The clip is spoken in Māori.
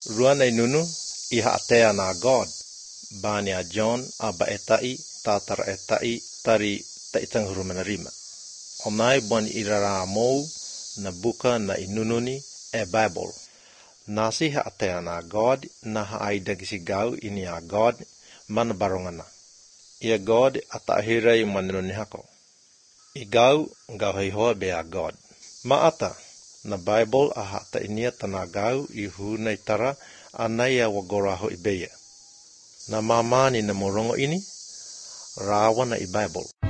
Ruan ay nunu iha atea na God. Bania John aba etai tatar etai tari taitang huru menerima. Onai bon irara mou na buka na inununi Bible. Nasi ha atea na God na haida gisigau ini a God man barongana. Ia God atahirai manununi hako. Igau ngau heihoa be a God. Maata na Bible aha ta inia tanagau ihu na itara anaya wagoraho ibeya. Na mamani na morongo ini rawa na i Bible.